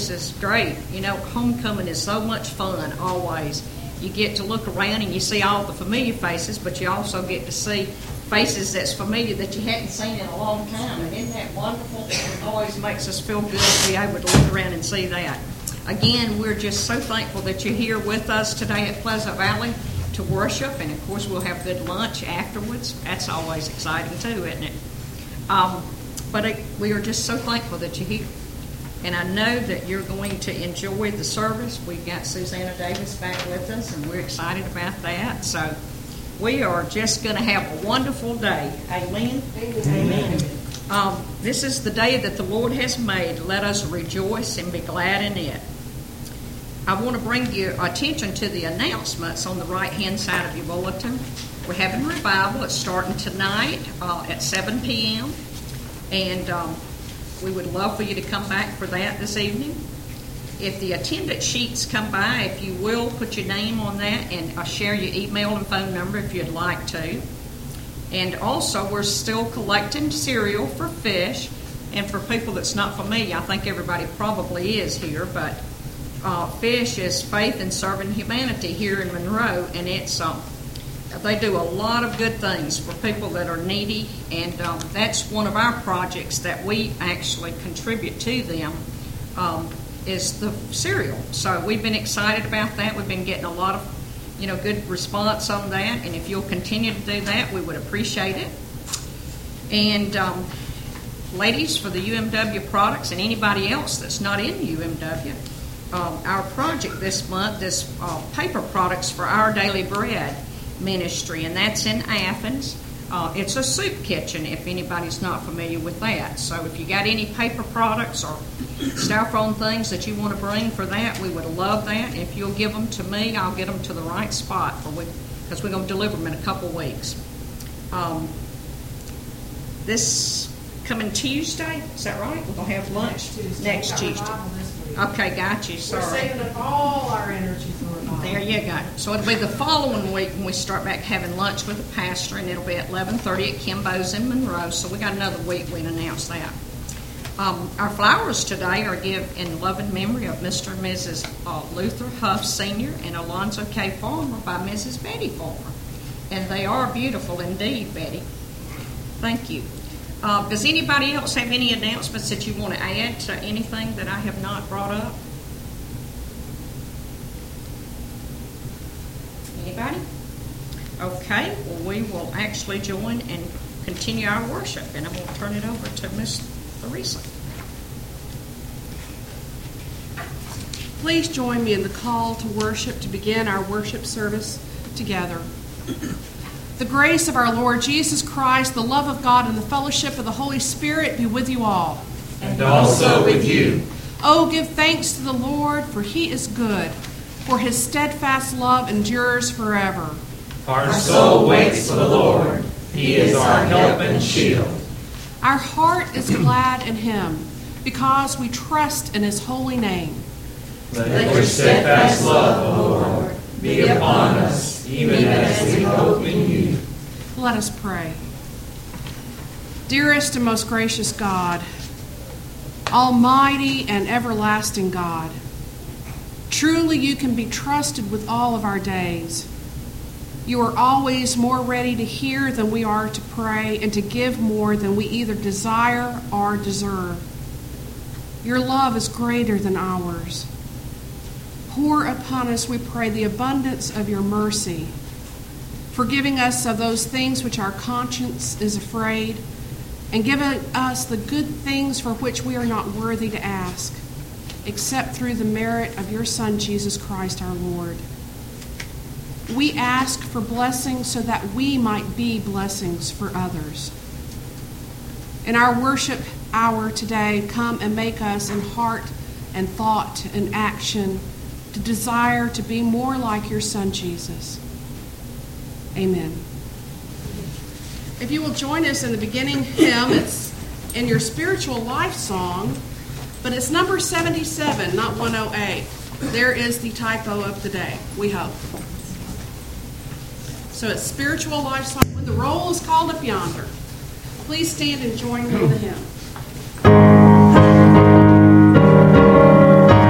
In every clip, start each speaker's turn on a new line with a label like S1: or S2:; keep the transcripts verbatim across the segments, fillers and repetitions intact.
S1: always is great. You know, homecoming is so much fun, always. You get to look around and you see all the familiar faces, but you also get to see faces that's familiar that you hadn't seen in a long time. And isn't that wonderful? It always makes us feel good to be able to look around and see that. Again, we're just so thankful that you're here with us today at Pleasant Valley to worship. And, of course, we'll have good lunch afterwards. That's always exciting, too, isn't it? Um, but it, we are just so thankful that you're here. And I know that you're going to enjoy the service. We've got Susanna Davis back with us, and we're excited about that. So we are just going to have a wonderful day. Amen? Amen. Um, this is the day that the Lord has made. Let us rejoice and be glad in it. I want to bring your attention to the announcements on the right-hand side of your bulletin. We're having revival. It's starting tonight uh, at seven p.m. And um, we would love for you to come back for that this evening. If the attendance sheets come by, if you will, put your name on that and uh, share your email and phone number if you'd like to. And also, we're still collecting cereal for fish. And for people that's not familiar, I think everybody probably is here, but uh, fish is Faith in Serving Humanity here in Monroe, and it's um, they do a lot of good things for people that are needy, and um, that's one of our projects that we actually contribute to them, um, is the cereal. So we've been excited about that. We've been getting a lot of, you know, good response on that, and if you'll continue to do that, we would appreciate it. And um, ladies, for the U M W products and anybody else that's not in U M W, um, our project this month is uh, paper products for Our Daily Bread ministry, and that's in Athens. Uh, it's a soup kitchen, if anybody's not familiar with that. So if you got any paper products or styrofoam things that you want to bring for that, we would love that. If you'll give them to me, I'll get them to the right spot for we, because we're going to deliver them in a couple of weeks. Um, this coming Tuesday, is that right? We're going to have lunch next Tuesday. Next Tuesday. Okay, got you. Sorry.
S2: We're saving up all our energy for revival.
S1: There you go. So it'll be the following week when we start back having lunch with the pastor, and it'll be at eleven thirty at Kimbo's in Monroe. So we got another week we can announce that. Um, our flowers today are given in loving memory of Mister and Missus Uh, Luther Huff Senior and Alonzo K. Farmer by Missus Betty Farmer. And they are beautiful indeed, Betty. Thank you. Uh, does anybody else have any announcements that you want to add to anything that I have not brought up? Anybody? Okay, well, we will actually join and continue our worship, and I'm going to turn it over to Miss Theresa.
S2: Please join me in the call to worship to begin our worship service together. The grace of our Lord Jesus Christ, the love of God, and the fellowship of the Holy Spirit be with you all.
S3: And also with you.
S2: Oh, give thanks to the Lord, for he is good, for his steadfast love endures forever.
S3: Our soul waits for the Lord. He is our help and shield.
S2: Our heart is glad in him, because we trust in his holy name.
S3: Let your steadfast love, O Lord, be upon us, even as we hope in you.
S2: Let us pray. Dearest and most gracious God, almighty and everlasting God, truly you can be trusted with all of our days. You are always more ready to hear than we are to pray, and to give more than we either desire or deserve. Your love is greater than ours. Pour upon us, we pray, the abundance of your mercy, forgiving us of those things which our conscience is afraid, and giving us the good things for which we are not worthy to ask, except through the merit of your Son, Jesus Christ our Lord. We ask for blessings so that we might be blessings for others. In our worship hour today, come and make us in heart and thought and action to desire to be more like your Son, Jesus. Amen. If you will join us in the beginning hymn, it's in your spiritual life song, but it's number seventy-seven, not one oh eight. There is the typo of the day, we hope. So it's spiritual life song. When the roll is called up yonder, please stand and join me in the hymn.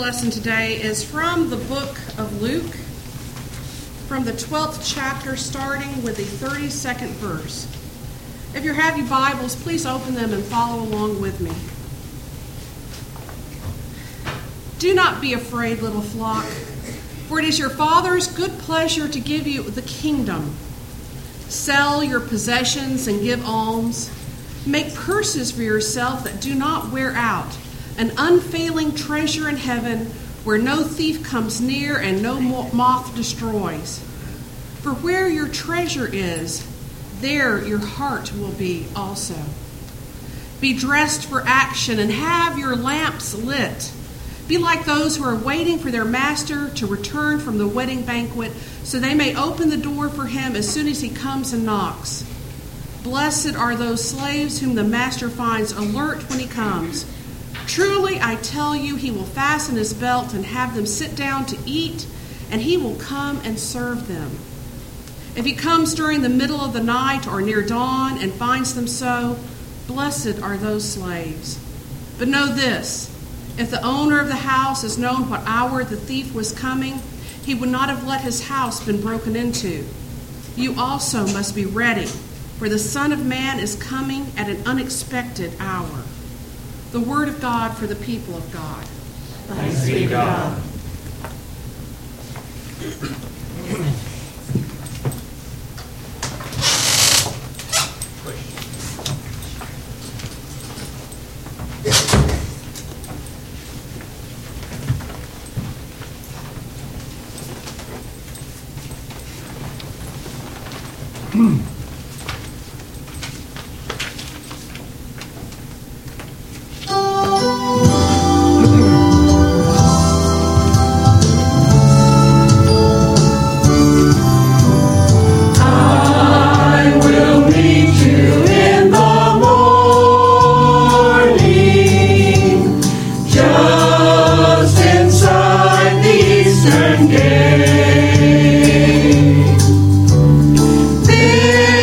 S2: lesson today is from the book of Luke, from the twelfth chapter, starting with the thirty-second verse. If you have your Bibles, please open them and follow along with me. Do not be afraid, little flock, for it is your Father's good pleasure to give you the kingdom. Sell your possessions and give alms. Make purses for yourself that do not wear out, an unfailing treasure in heaven where no thief comes near and no moth destroys. For where your treasure is, there your heart will be also. Be dressed for action and have your lamps lit. Be like those who are waiting for their master to return from the wedding banquet, so they may open the door for him as soon as he comes and knocks. Blessed are those slaves whom the master finds alert when he comes. Truly, I tell you, he will fasten his belt and have them sit down to eat, and he will come and serve them. If he comes during the middle of the night or near dawn and finds them so, blessed are those slaves. But know this, if the owner of the house has known what hour the thief was coming, he would not have let his house been broken into. You also must be ready, for the Son of Man is coming at an unexpected hour. The word of God for the people of God.
S3: Thanks be to God.
S4: There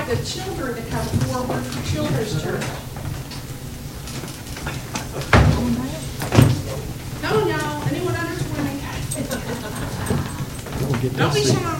S2: invite the children to come forward for Children's Church. Come on, y'all. Anyone under twenty? Don't be shy.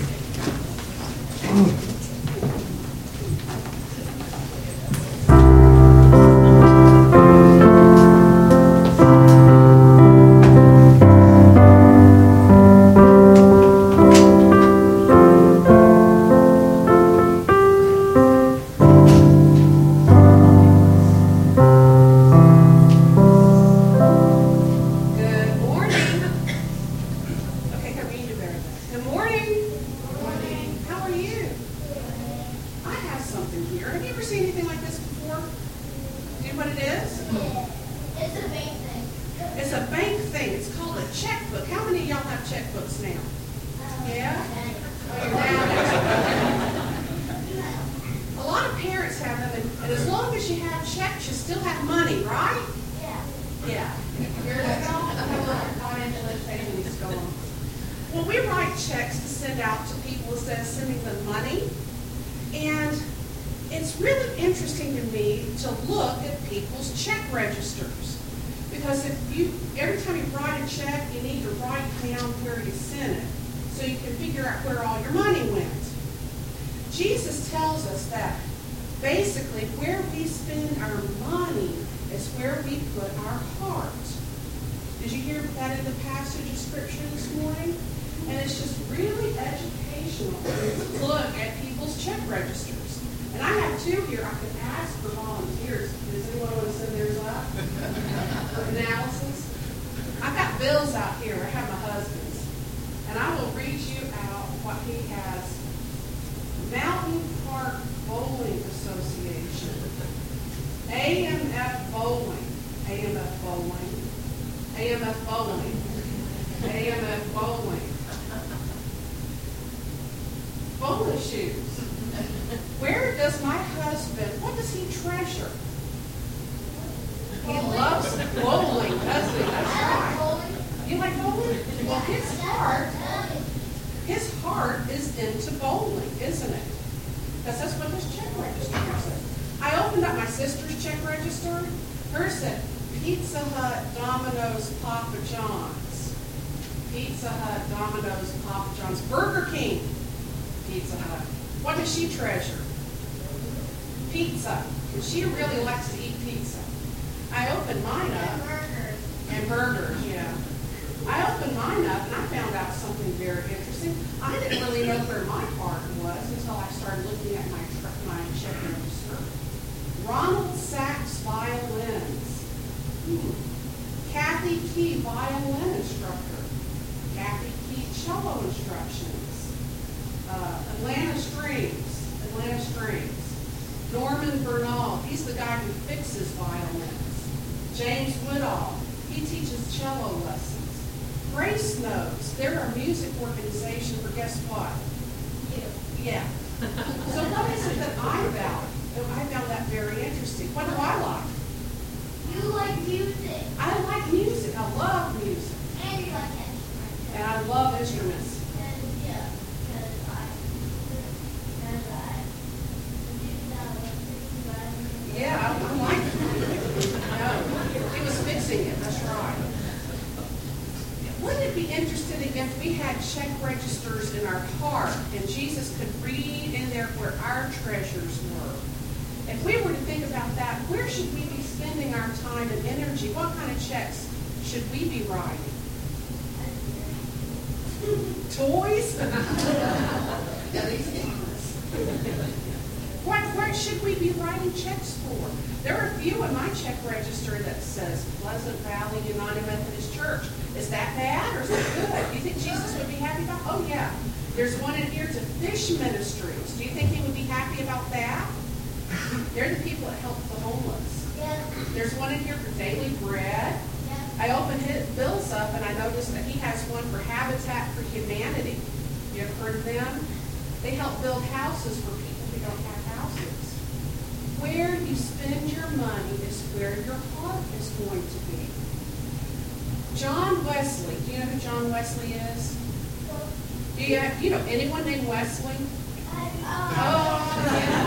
S2: John Wesley. Do you know who John Wesley is? Do you, have, you know anyone named Wesley? Oh, yeah.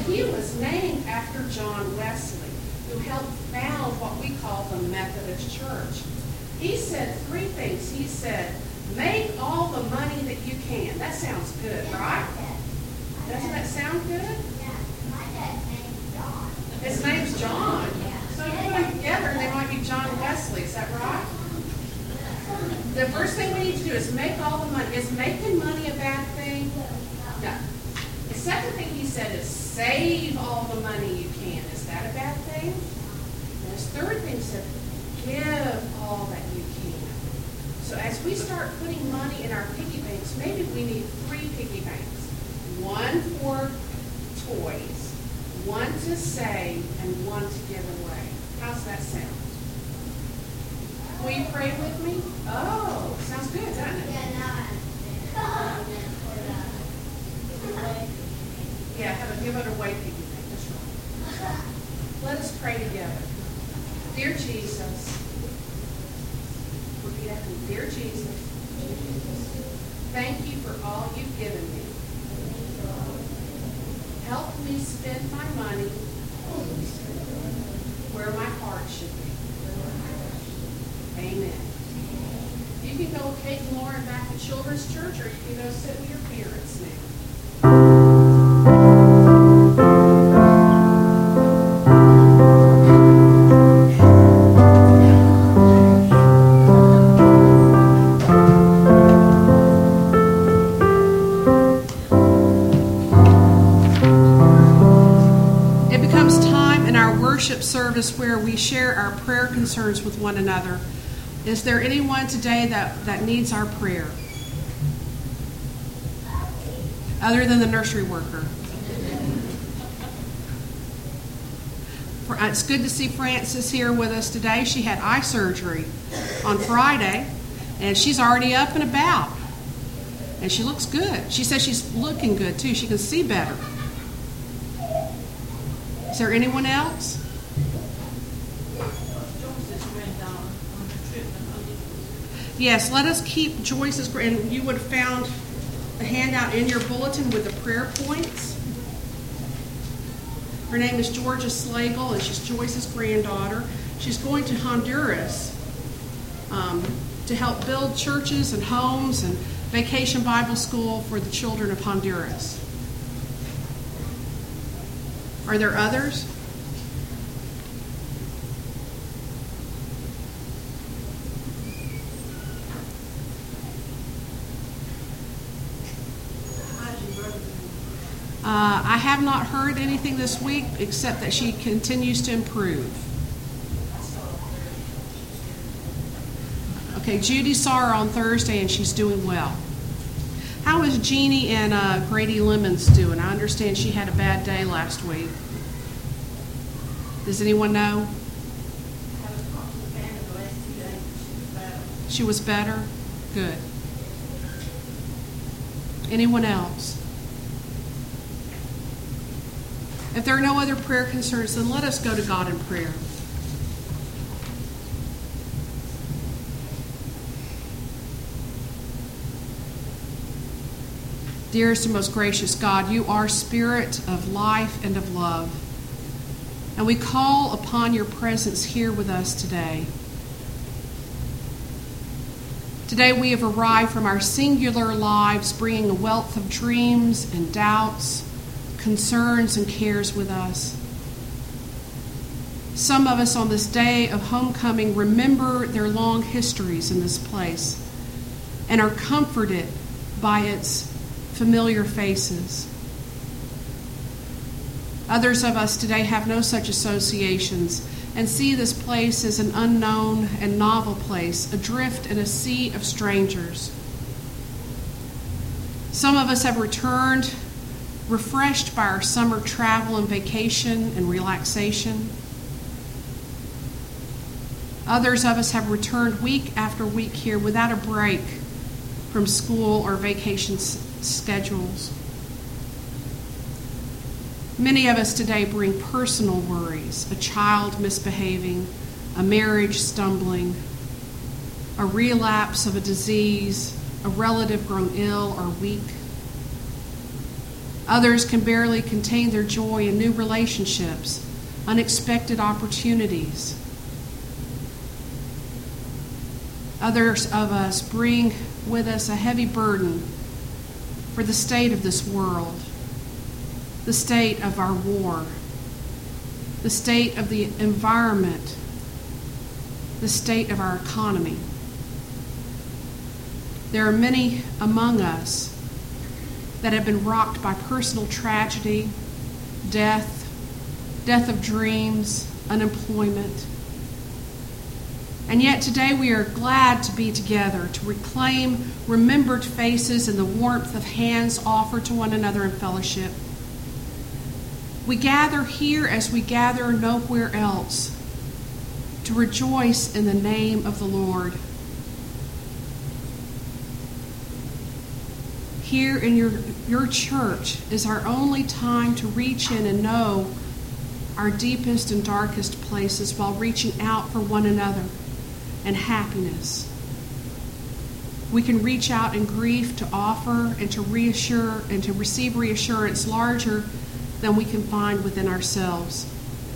S2: he was named after John Wesley, who helped found what we call the Methodist Church. He said three things. He said, make all the money that you can. That sounds good, right? Doesn't that sound good? His name's John. So you put them together and they might be John Wesley. Is that right? The first thing we need to do is make all the money. Is making money a bad thing? No. The second thing he said is save all the money you can. Is that a bad thing? And his third thing said give all that you can. So as we start putting money in our piggy banks, maybe we need three piggy banks. One for toys, one to save, and one to give away. How's that sound? Will you pray with me? Oh, sounds good, doesn't it? Yeah, have a give it away piggy bank. That's right. Let us pray together. Dear Jesus, repeat after me. Dear Jesus, thank you for all you've given me. Help me spend my money where my heart should be. Amen. You can go with Kate and Lauren back to Children's Church, or you can go sit with your parents now. Service where we share our prayer concerns with one another. Is there anyone today that, that needs our prayer? Other than the nursery worker. It's good to see Frances here with us today. She had eye surgery on Friday, and she's already up and about. And she looks good. She says she's looking good, too. She can see better. Is there anyone else? Yes, let us keep Joyce's, and you would have found a handout in your bulletin with the prayer points. Her name is Georgia Slagle, and she's Joyce's granddaughter. She's going to Honduras um, to help build churches and homes and Vacation Bible School for the children of Honduras. Are there others? Uh, I have not heard anything this week except that she continues to improve. Okay, Judy saw her on Thursday and she's doing well. How is Jeannie and uh, Grady Lemons doing? I understand she had a bad day last week. Does anyone know? She was better? Good. Anyone else? If there are no other prayer concerns, then let us go to God in prayer. Dearest and most gracious God, you are Spirit of life and of love. And we call upon your presence here with us today. Today we have arrived from our singular lives, bringing a wealth of dreams and doubts, concerns and cares with us. Some of us on this day of homecoming remember their long histories in this place and are comforted by its familiar faces. Others of us today have no such associations and see this place as an unknown and novel place, adrift in a sea of strangers. Some of us have returned refreshed by our summer travel and vacation and relaxation. Others of us have returned week after week here without a break from school or vacation s- schedules. Many of us today bring personal worries, a child misbehaving, a marriage stumbling, a relapse of a disease, a relative grown ill or weak. Others can barely contain their joy in new relationships, unexpected opportunities. Others of us bring with us a heavy burden for the state of this world, the state of our war, the state of the environment, the state of our economy. There are many among us that have been rocked by personal tragedy, death, death of dreams, unemployment. And yet today we are glad to be together to reclaim remembered faces and the warmth of hands offered to one another in fellowship. We gather here as we gather nowhere else to rejoice in the name of the Lord. Here in your, your church is our only time to reach in and know our deepest and darkest places while reaching out for one another and happiness. We can reach out in grief to offer and to reassure and to receive reassurance larger than we can find within ourselves.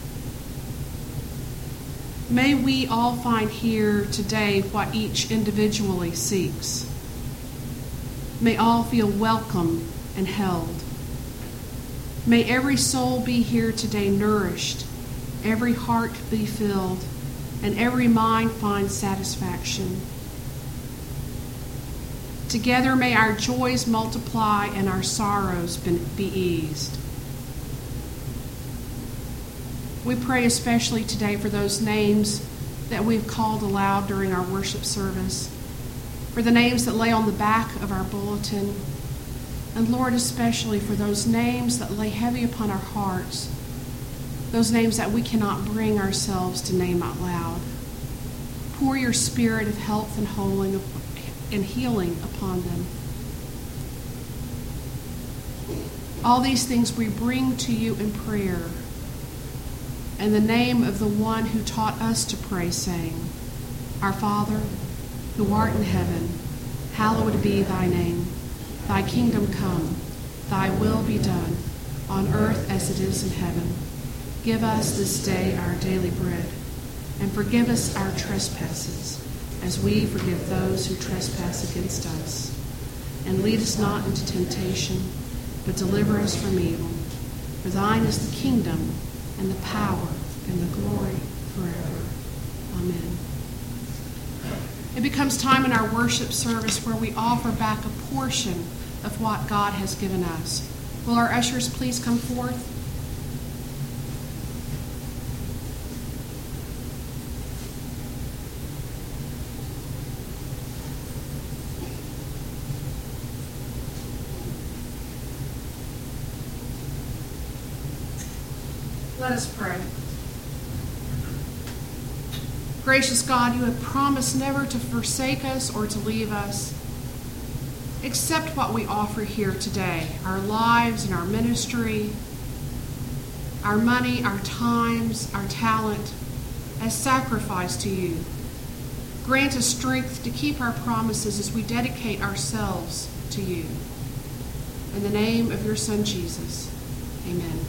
S2: May we all find here today what each individually seeks. May all feel welcome and held. May every soul be here today nourished, every heart be filled, and every mind find satisfaction. Together may our joys multiply and our sorrows be eased. We pray especially today for those names that we've called aloud during our worship service, for the names that lay on the back of our bulletin, and Lord, especially for those names that lay heavy upon our hearts, those names that we cannot bring ourselves to name out loud. Pour your spirit of health and wholing and healing upon them. All these things we bring to you in prayer, in the name of the one who taught us to pray, saying, Our Father, who art in heaven, hallowed be thy name. Thy kingdom come, thy will be done, on earth as it is in heaven. Give us this day our daily bread, and forgive us our trespasses, as we forgive those who trespass against us. And lead us not into temptation, but deliver us from evil. For thine is the kingdom, and the power, and the glory forever. Amen. It becomes time in our worship service where we offer back a portion of what God has given us. Will our ushers please come forth? Let us pray. Gracious God, you have promised never to forsake us or to leave us. Accept what we offer here today, our lives and our ministry, our money, our times, our talent, as sacrifice to you. Grant us strength to keep our promises as we dedicate ourselves to you. In the name of your Son, Jesus, amen.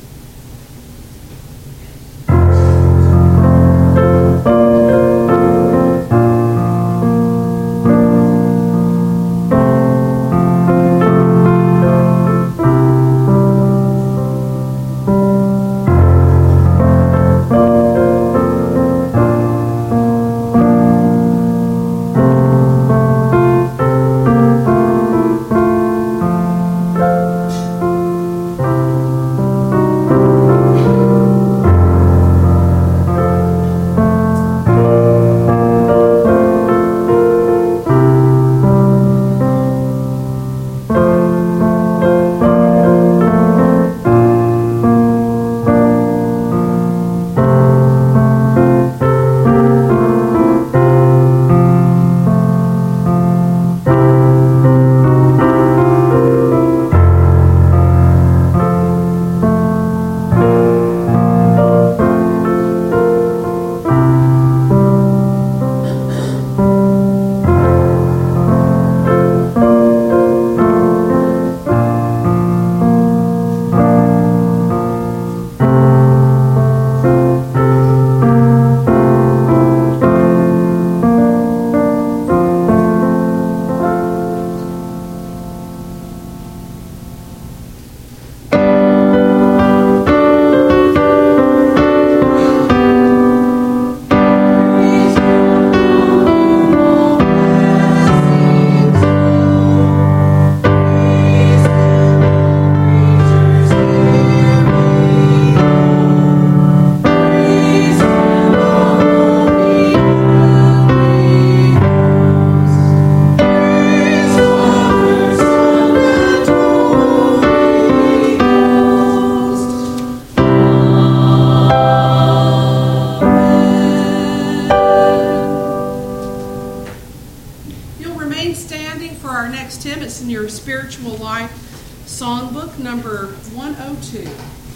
S2: Songbook number one oh two.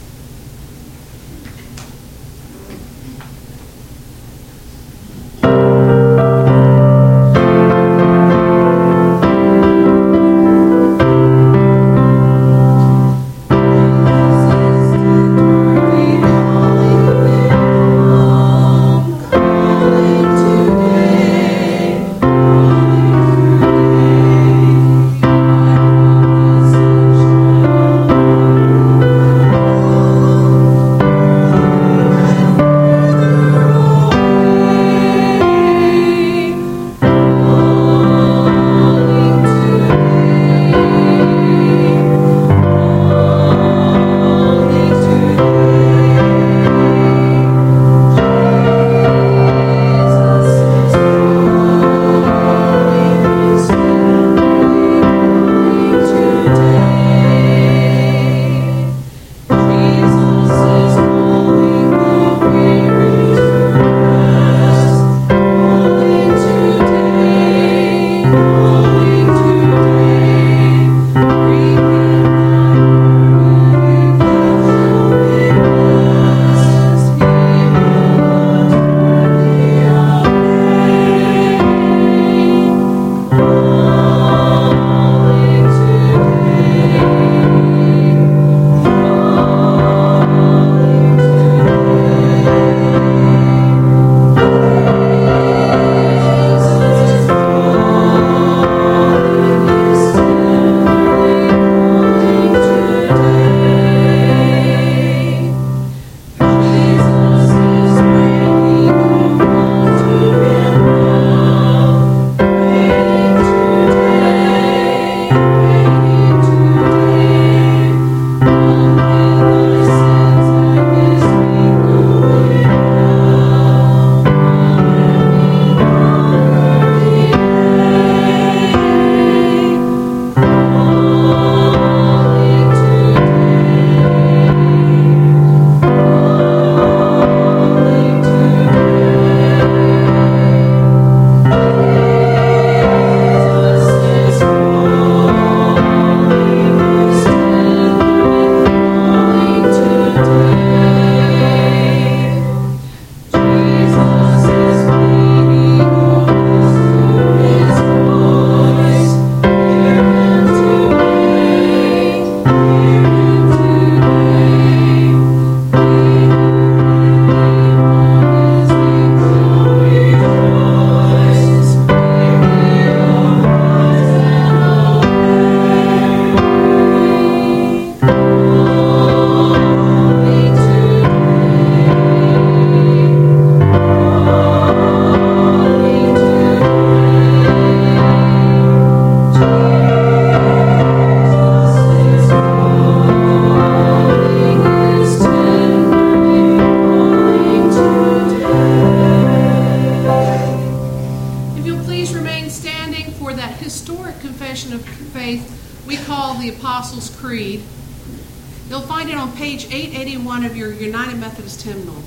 S4: Creed. You'll find it on page eight eighty-one of your United Methodist hymnal.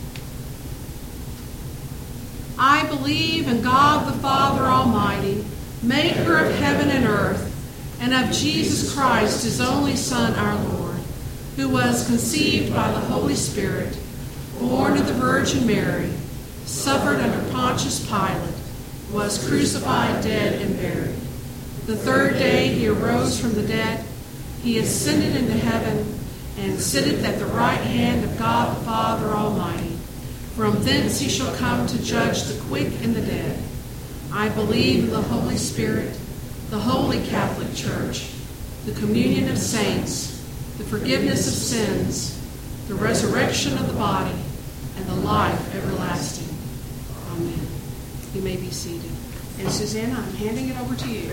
S4: I believe in God the Father Almighty, maker of heaven and earth, and of Jesus Christ, his only Son, our Lord, who was conceived by the Holy Spirit, born of the Virgin Mary, suffered under Pontius Pilate, was crucified, dead, and buried. The third day he arose from the dead. He ascended into heaven and sitteth at the right hand of God the Father Almighty. From thence he shall come to judge the quick and the dead. I believe in the Holy Spirit, the holy Catholic Church, the communion of saints, the forgiveness of sins, the resurrection of the body, and the life everlasting. Amen. You may be seated. And Susanna, I'm handing it over to you.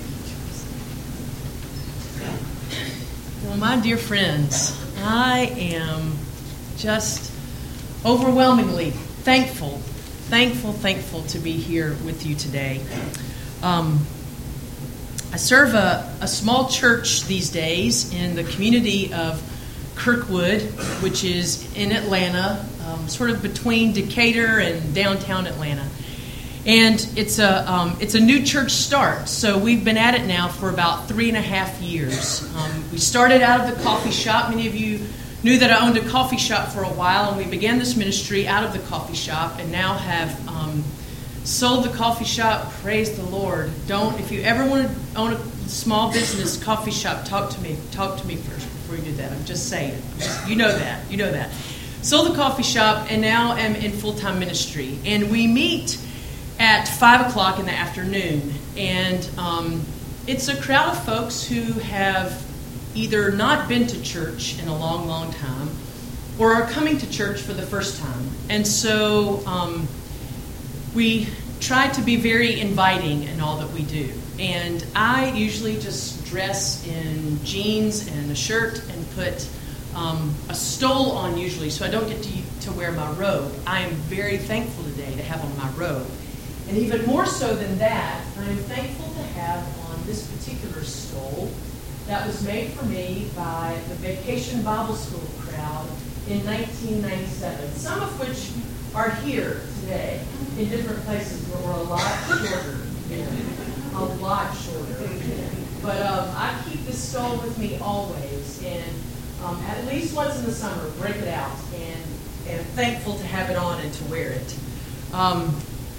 S5: Well, my dear friends, I am just overwhelmingly thankful, thankful, thankful to be here with you today. Um, I serve a, a small church these days in the community of Kirkwood, which is in Atlanta, um, sort of between Decatur and downtown Atlanta. And it's a um, it's a new church start. So we've been at it now for about three and a half years. Um, we started out of the coffee shop. Many of you knew that I owned a coffee shop for a while, and we began this ministry out of the coffee shop, and now have um, sold the coffee shop. Praise the Lord. Don't, if you ever want to own a small business coffee shop, talk to me. Talk to me first before you do that. I'm just saying. You know that. You know that. Sold the coffee shop, and now am in full-time ministry. And we meet at five o'clock in the afternoon. And um, it's a crowd of folks who have either not been to church in a long, long time, or are coming to church for the first time. And so um, we try to be very inviting in all that we do. And I usually just dress in jeans and a shirt and put um, a stole on usually, so I don't get to, to wear my robe. I am very thankful today to have on my robe. And even more so than that, I am thankful to have on this particular stole that was made for me by the Vacation Bible School crowd in nineteen ninety-seven, some of which are here today in different places where we're a lot shorter. A lot shorter. But um, I keep this stole with me always, and um, at least once in the summer, break it out, and am thankful to have it on and to wear it. Um,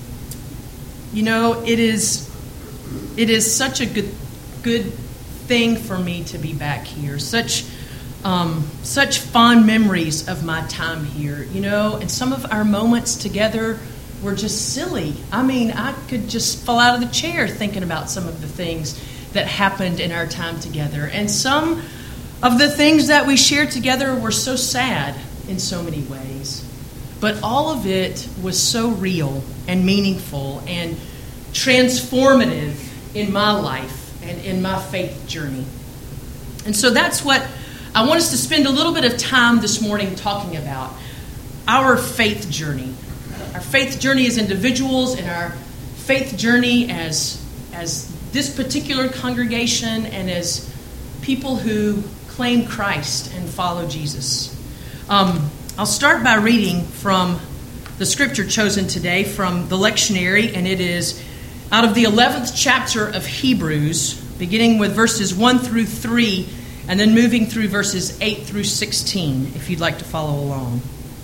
S5: you know, it is it is such a good good thing for me to be back here. Such um, such fond memories of my time here, you know, and some of our moments together were just silly. I mean, I could just fall out of the chair thinking about some of the things that happened in our time together. And some of the things that we shared together were so sad in so many ways. But all of it was so real and meaningful and transformative in my life and in my faith journey. And so that's what I want us to spend a little bit of time this morning talking about, our faith journey. Our faith journey as individuals and our faith journey as, as this particular congregation and as people who claim Christ and follow Jesus. Um, I'll start by reading from the scripture chosen today from the lectionary, and it is out of the eleventh chapter of Hebrews, beginning with verses one through three, and then moving through verses eight through sixteen, if you'd like to follow along.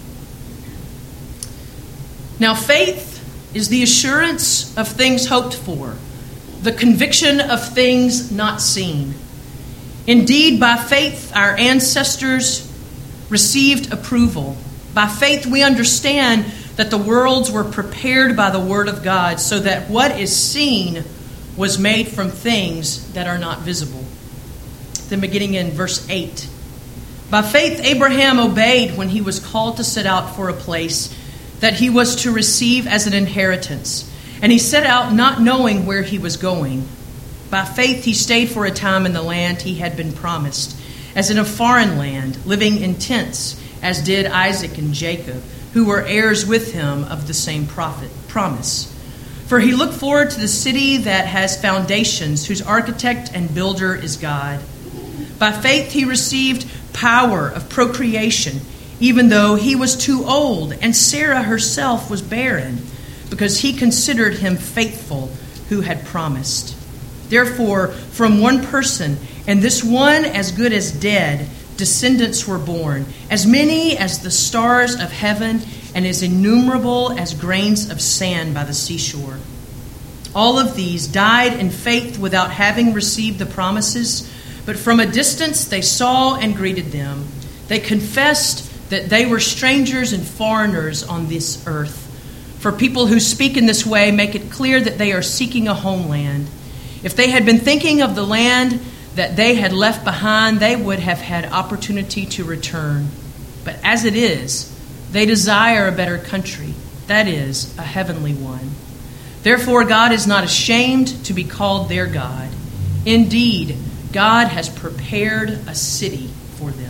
S5: Now, faith is the assurance of things hoped for, the conviction of things not seen. Indeed, by faith, our ancestors received approval. By faith, we understand that the worlds were prepared by the word of God, so that what is seen was made from things that are not visible. Then beginning in verse eight. By faith, Abraham obeyed when he was called to set out for a place that he was to receive as an inheritance. And he set out not knowing where he was going. By faith, he stayed for a time in the land he had been promised, as in a foreign land, living in tents, as did Isaac and Jacob, who were heirs with him of the same prophet, promise. For he looked forward to the city that has foundations, whose architect and builder is God. By faith, he received power of procreation, even though he was too old, and Sarah herself was barren, because he considered him faithful who had promised. Therefore, from one person, and this one as good as dead, descendants were born, as many as the stars of heaven, and as innumerable as grains of sand by the seashore. All of these died in faith without having received the promises, but from a distance they saw and greeted them. They confessed that they were strangers and foreigners on this earth. For people who speak in this way make it clear that they are seeking a homeland. If they had been thinking of the land that they had left behind, they would have had opportunity to return. But as it is, they desire a better country, that is, a heavenly one. Therefore, God is not ashamed to be called their God. Indeed, God has prepared a city for them.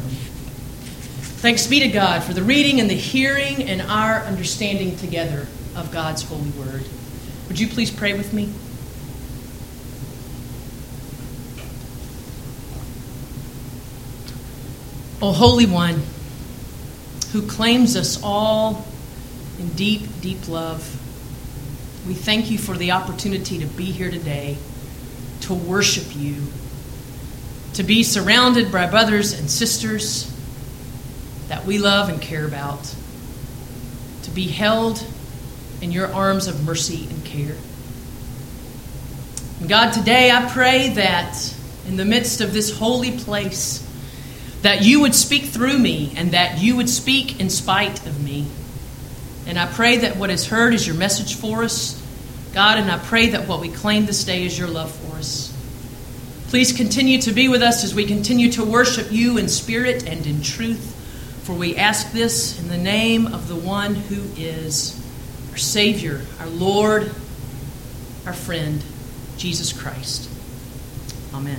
S5: Thanks be to God for the reading and the hearing and our understanding together of God's holy word. Would you please pray with me? O Holy One, who claims us all in deep, deep love, we thank you for the opportunity to be here today, to worship you, to be surrounded by brothers and sisters that we love and care about, to be held in your arms of mercy and care. And God, today I pray that in the midst of this holy place, that you would speak through me and that you would speak in spite of me. And I pray that what is heard is your message for us, God, and I pray that what we claim this day is your love for us. Please continue to be with us as we continue to worship you in spirit and in truth, for we ask this in the name of the one who is our Savior, our Lord, our friend, Jesus Christ. Amen.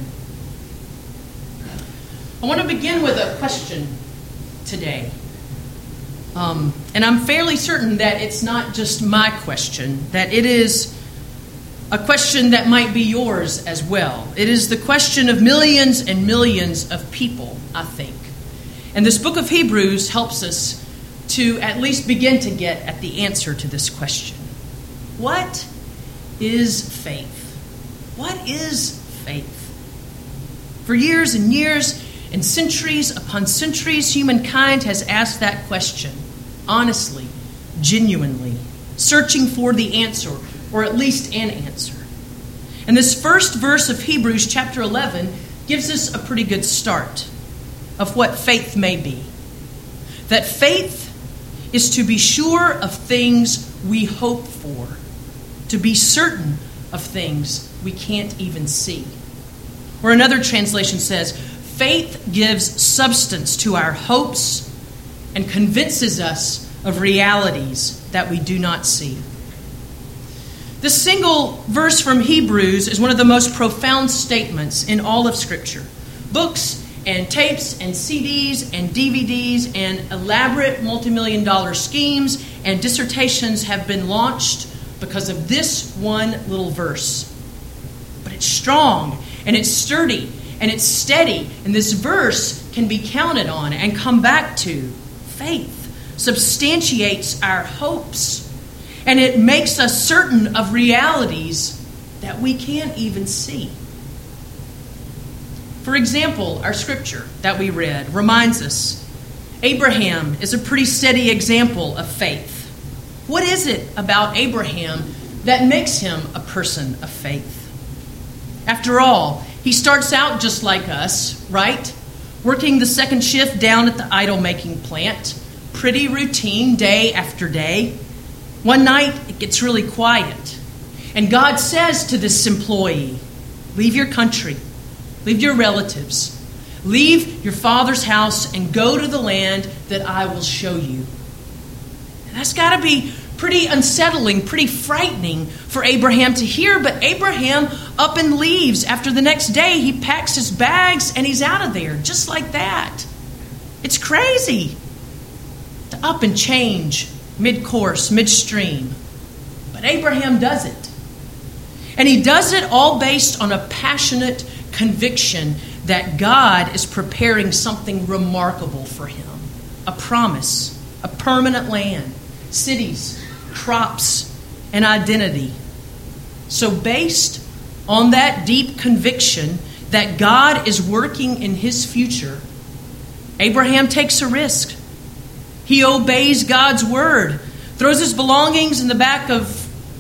S5: I want to begin with a question today. Um, and I'm fairly certain that it's not just my question, that it is a question that might be yours as well. It is the question of millions and millions of people, I think. And this book of Hebrews helps us to at least begin to get at the answer to this question. What is faith? What is faith? For years and years and centuries upon centuries, humankind has asked that question, honestly, genuinely, searching for the answer, or at least an answer. And this first verse of Hebrews chapter eleven gives us a pretty good start of what faith may be. That faith is to be sure of things we hope for, to be certain of things we can't even see. Or another translation says, faith gives substance to our hopes and convinces us of realities that we do not see. This single verse from Hebrews is one of the most profound statements in all of Scripture. Books and tapes and C Ds and D V Ds and elaborate multi-million dollar schemes and dissertations have been launched because of this one little verse. But it's strong and it's sturdy and it's steady, and this verse can be counted on and come back to. Faith substantiates our hopes, and it makes us certain of realities that we can't even see. For example, our scripture that we read reminds us Abraham is a pretty steady example of faith. What is it about Abraham that makes him a person of faith? After all, he starts out just like us, right? Working the second shift down at the idol-making plant. Pretty routine day after day. One night, it gets really quiet. And God says to this employee, leave your country, leave your relatives, leave your father's house and go to the land that I will show you. And that's got to be pretty unsettling, pretty frightening for Abraham to hear, but Abraham up and leaves. After the next day, he packs his bags and he's out of there, just like that. It's crazy to up and change mid-course, midstream. But Abraham does it. And he does it all based on a passionate conviction that God is preparing something remarkable for him. A promise, a permanent land, cities, crops, and identity. So based on that deep conviction that God is working in his future, Abraham takes a risk. He obeys God's word, throws his belongings in the back of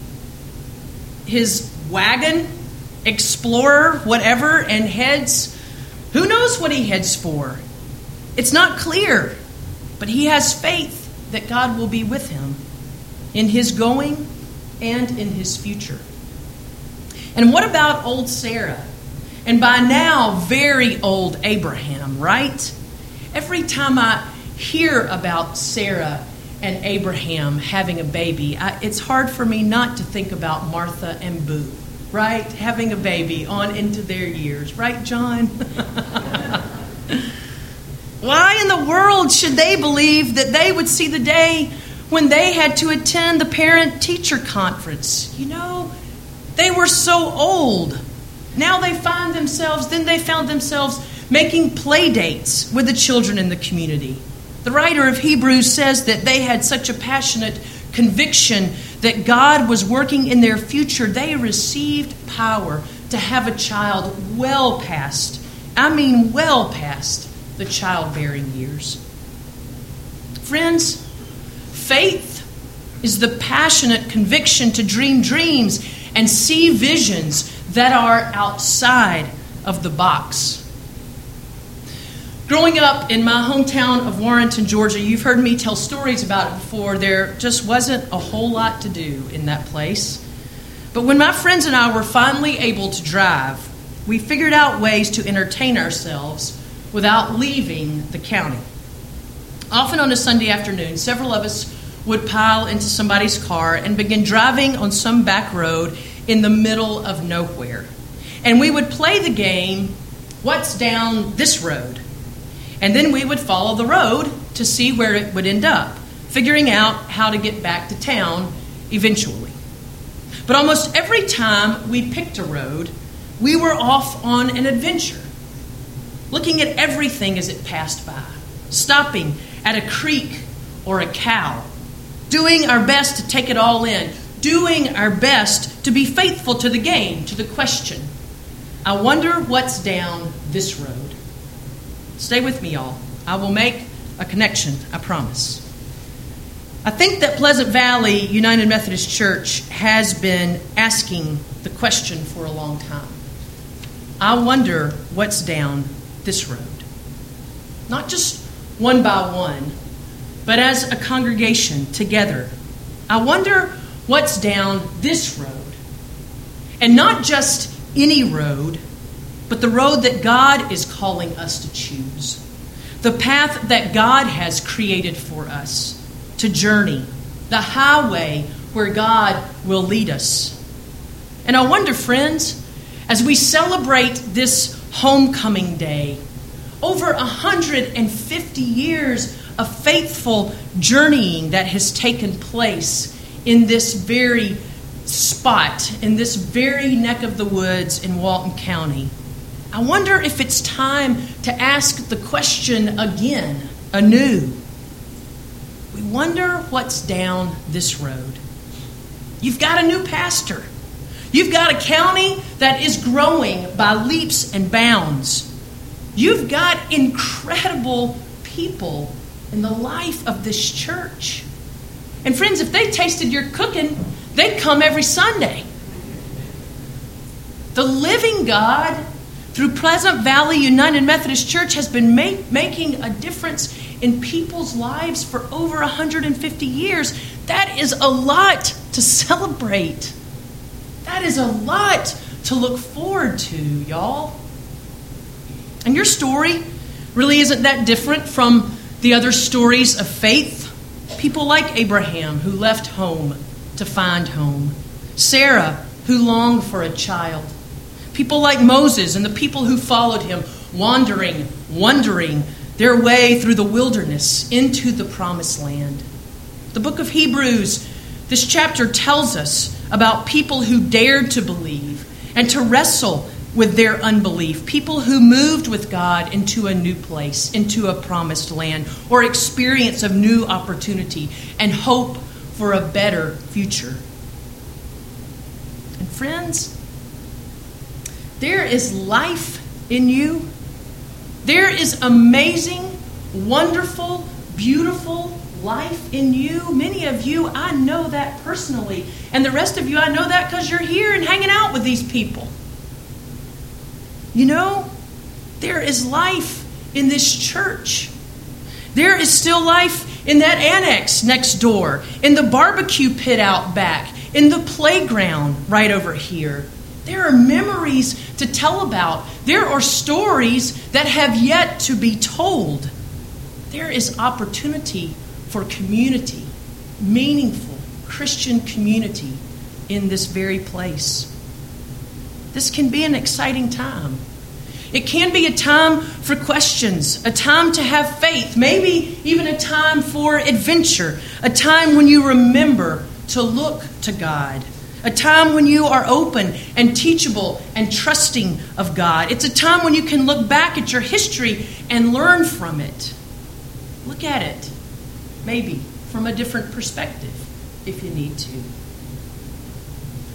S5: his wagon, explorer, whatever, and heads. Who knows what he heads for? It's not clear, but he has faith that God will be with him in his going and in his future. And what about old Sarah? And by now, very old Abraham, right? Every time I hear about Sarah and Abraham having a baby, I, it's hard for me not to think about Martha and Boo, right? Having a baby on into their years. Right, John? Why in the world should they believe that they would see the day when they had to attend the parent-teacher conference? You know, they were so old. Now they find themselves, then they found themselves making play dates with the children in the community. The writer of Hebrews says that they had such a passionate conviction that God was working in their future, they received power to have a child well past, I mean well past, the childbearing years. Friends, faith is the passionate conviction to dream dreams and see visions that are outside of the box. Growing up in my hometown of Warrenton, Georgia, you've heard me tell stories about it before. There just wasn't a whole lot to do in that place. But when my friends and I were finally able to drive, we figured out ways to entertain ourselves without leaving the county. Often on a Sunday afternoon, several of us would pile into somebody's car and begin driving on some back road in the middle of nowhere. And we would play the game, what's down this road? And then we would follow the road to see where it would end up, figuring out how to get back to town eventually. But almost every time we picked a road, we were off on an adventure, looking at everything as it passed by, stopping at a creek or a cow, doing our best to take it all in, doing our best to be faithful to the game, to the question, I wonder what's down this road. Stay with me, y'all. I will make a connection, I promise. I think that Pleasant Valley United Methodist Church has been asking the question for a long time. I wonder what's down this road. Not just one by one, but as a congregation together. I wonder what's down this road. And not just any road, but the road that God is calling us to choose. The path that God has created for us to journey. The highway where God will lead us. And I wonder, friends, as we celebrate this homecoming day, over one hundred fifty years of faithful journeying that has taken place in this very spot, in this very neck of the woods in Walton County, I wonder if it's time to ask the question again, anew. We wonder what's down this road. You've got a new pastor. You've got a county that is growing by leaps and bounds. You've got incredible people in the life of this church. And friends, if they tasted your cooking, they'd come every Sunday. The living God, through Pleasant Valley United Methodist Church, has been make, making a difference in people's lives for over one hundred fifty years. That is a lot to celebrate. That is a lot to look forward to, y'all. And your story really isn't that different from the other stories of faith. People like Abraham, who left home to find home. Sarah, who longed for a child. People like Moses and the people who followed him, wandering, wondering their way through the wilderness into the promised land. The book of Hebrews, this chapter tells us about people who dared to believe and to wrestle with their unbelief. People who moved with God into a new place, into a promised land, or experience of new opportunity and hope for a better future. And friends, there is life in you. There is amazing, wonderful, beautiful life in you. Many of you, I know that personally. And the rest of you, I know that because you're here and hanging out with these people. You know, there is life in this church. There is still life in that annex next door, in the barbecue pit out back, in the playground right over here. There are memories to tell about. There are stories that have yet to be told. There is opportunity for community, meaningful Christian community in this very place. This can be an exciting time. It can be a time for questions, a time to have faith, maybe even a time for adventure, a time when you remember to look to God, a time when you are open and teachable and trusting of God. It's a time when you can look back at your history and learn from it. Look at it, maybe from a different perspective if you need to.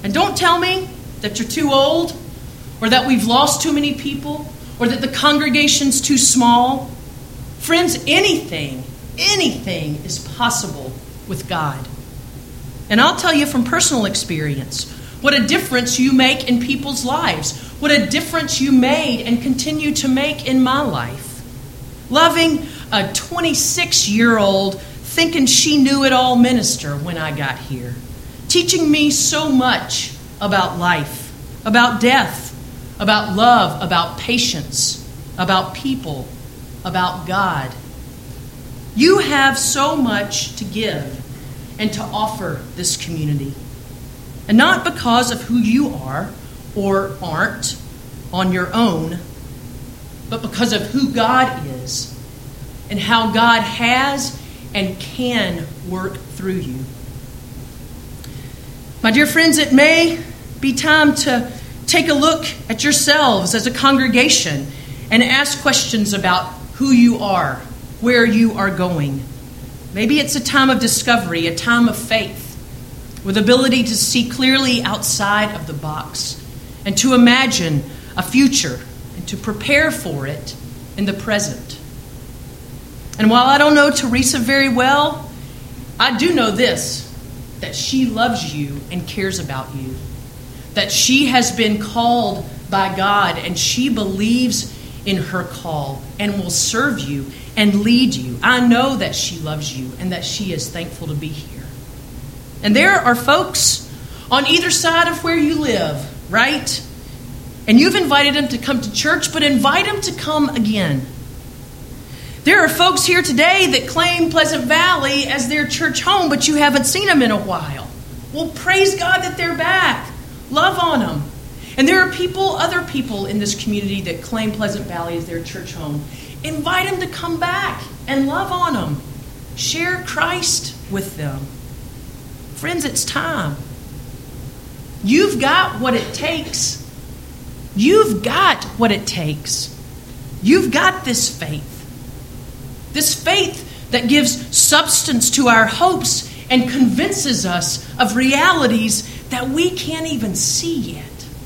S5: And don't tell me that you're too old, or that we've lost too many people, or that the congregation's too small. Friends, anything, anything is possible with God. And I'll tell you from personal experience what a difference you make in people's lives, what a difference you made and continue to make in my life. Loving a twenty-six-year-old thinking she knew it all minister when I got here, teaching me so much about life, about death, about love, about patience, about people, about God. You have so much to give and to offer this community. And not because of who you are or aren't on your own, but because of who God is and how God has and can work through you. My dear friends, it may be time to take a look at yourselves as a congregation and ask questions about who you are, where you are going. Maybe it's a time of discovery, a time of faith, with ability to see clearly outside of the box and to imagine a future and to prepare for it in the present. And while I don't know Teresa very well, I do know this, that she loves you and cares about you, that she has been called by God and she believes in her call and will serve you and lead you. I know that she loves you and that she is thankful to be here. And there are folks on either side of where you live, right? And you've invited them to come to church, but invite them to come again. There are folks here today that claim Pleasant Valley as their church home, but you haven't seen them in a while. Well, praise God that they're back. Love on them. And there are people, other people in this community that claim Pleasant Valley as their church home. Invite them to come back and love on them. Share Christ with them. Friends, it's time. You've got what it takes. You've got what it takes. You've got this faith. This faith that gives substance to our hopes and convinces us of realities that we can't even see yet.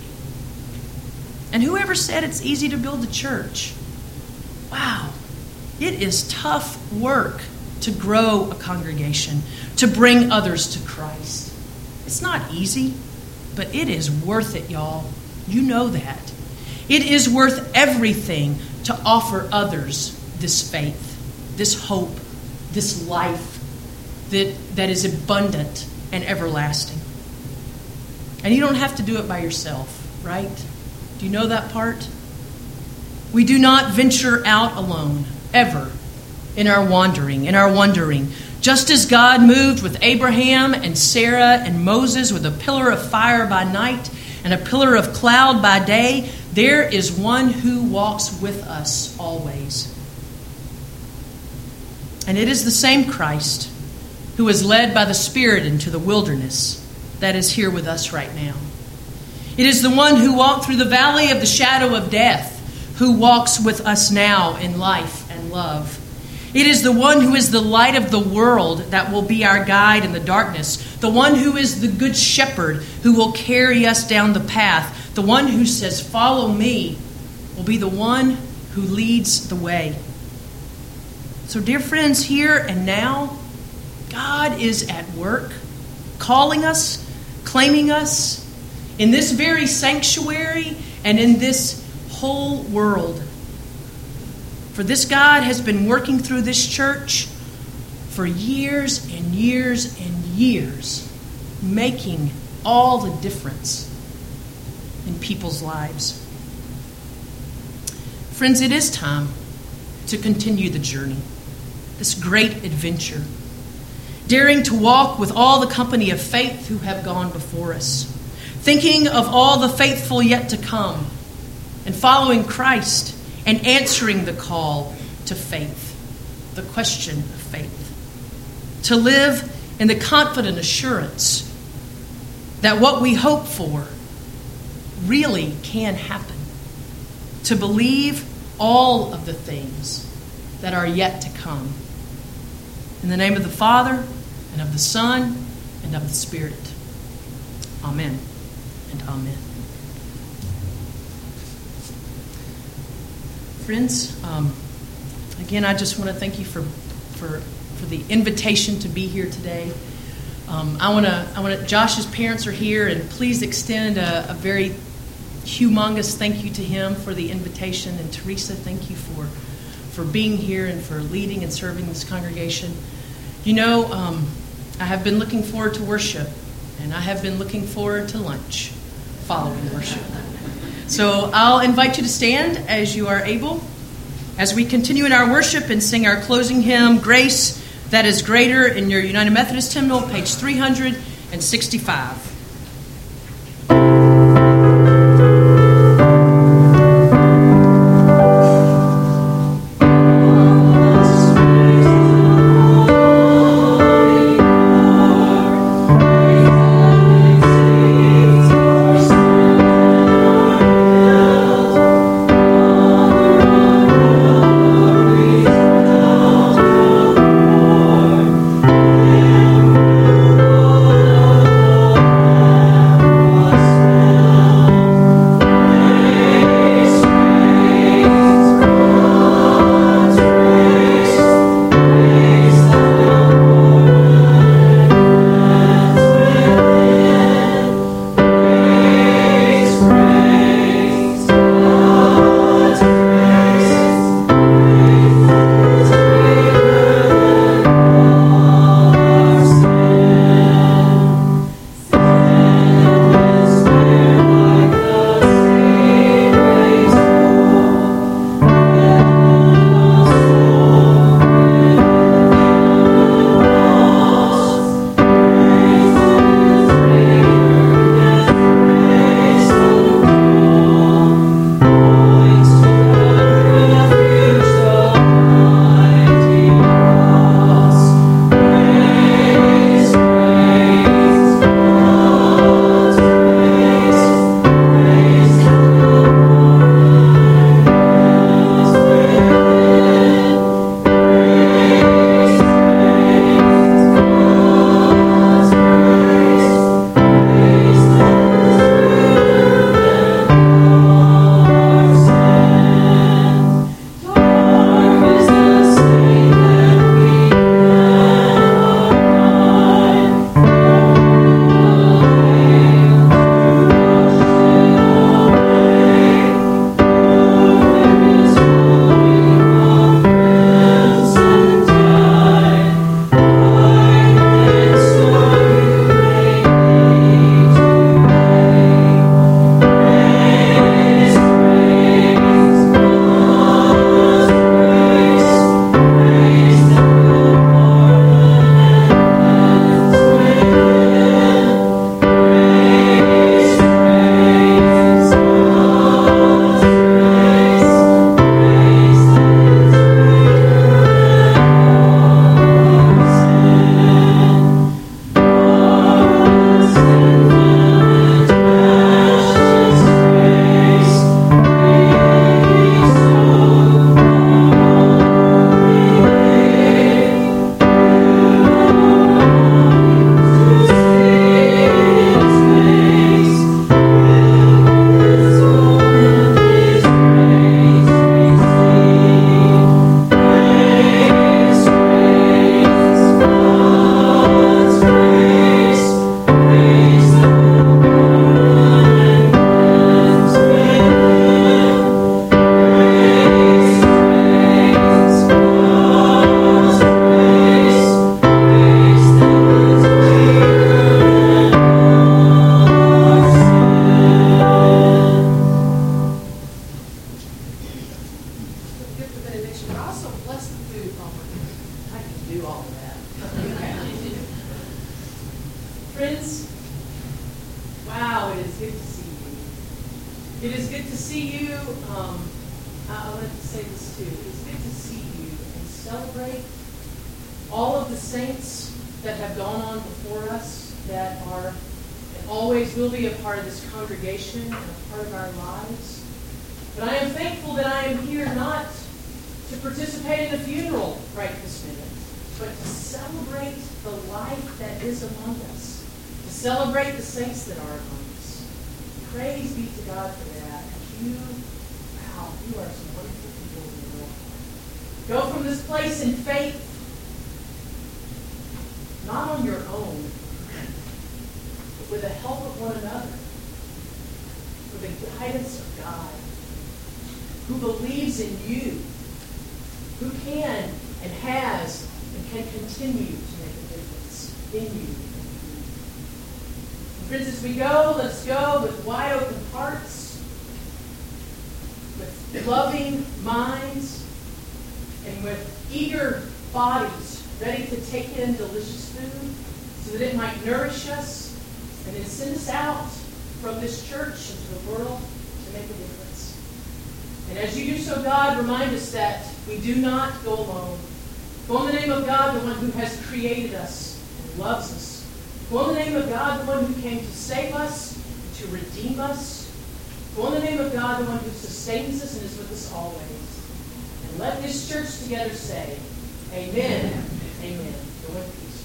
S5: And whoever said it's easy to build a church? Wow, it is tough work to grow a congregation, to bring others to Christ. It's not easy, but it is worth it, y'all. You know that. It is worth everything to offer others this faith, this hope, this life that, that is abundant and everlasting. And you don't have to do it by yourself, right? Do you know that part? We do not venture out alone, ever, in our wandering, in our wondering. Just as God moved with Abraham and Sarah and Moses with a pillar of fire by night and a pillar of cloud by day, there is one who walks with us always. And it is the same Christ who is led by the Spirit into the wilderness that is here with us right now. It is the one who walked through the valley of the shadow of death who walks with us now in life and love. It is the one who is the light of the world that will be our guide in the darkness. The one who is the good shepherd who will carry us down the path. The one who says, "Follow me," will be the one who leads the way. So, dear friends, here and now, God is at work, calling us, claiming us, in this very sanctuary and in this whole world. For this God has been working through this church for years and years and years, making all the difference in people's lives. Friends, it is time to continue the journey, this great adventure, daring to walk with all the company of faith who have gone before us, thinking of all the faithful yet to come, and following Christ and answering the call to faith, the question of faith. To live in the confident assurance that what we hope for really can happen. To believe all of the things that are yet to come. In the name of the Father, and of the Son, and of the Spirit. Amen. and amen. Friends, um, again, I just want to thank you for for for the invitation to be here today. Um, I want to I want to. Josh's parents are here, and please extend a, a very humongous thank you to him for the invitation. And Teresa, thank you for for being here and for leading and serving this congregation. You know, um, I have been looking forward to worship, and I have been looking forward to lunch following worship. So I'll invite you to stand as you are able as we continue in our worship and sing our closing hymn, Grace That Is Greater, in your United Methodist hymnal, page three hundred sixty-five.
S6: Friends, wow, it is good to see you. It is good to see you. Um, I want to say this too. It's good to see you and celebrate all of the saints that have gone on before us, that are and always will be a part of this congregation and a part of our lives. But I am thankful that I am here not to participate in a funeral right this minute, but to celebrate the life that is among us, to celebrate the saints that are among us. praise be to God for that. You, wow, you are some wonderful people in the world. Go from this place in faith, not on your own, but with the help of one another, with the guidance of God, who believes in you, who can and has and can continue to make a difference in you. And friends, as we go, let's go with wide open hearts, with loving minds, and with eager bodies ready to take in delicious food so that it might nourish us and then send us out from this church into the world to make a difference. And as you do so, God, remind us that we do not go alone. Go in the name of God, the one who has created us and loves us. Go in the name of God, the one who came to save us, to redeem us. Go in the name of God, the one who sustains us and is with us always. And let this church together say, Amen. Amen. Go in peace.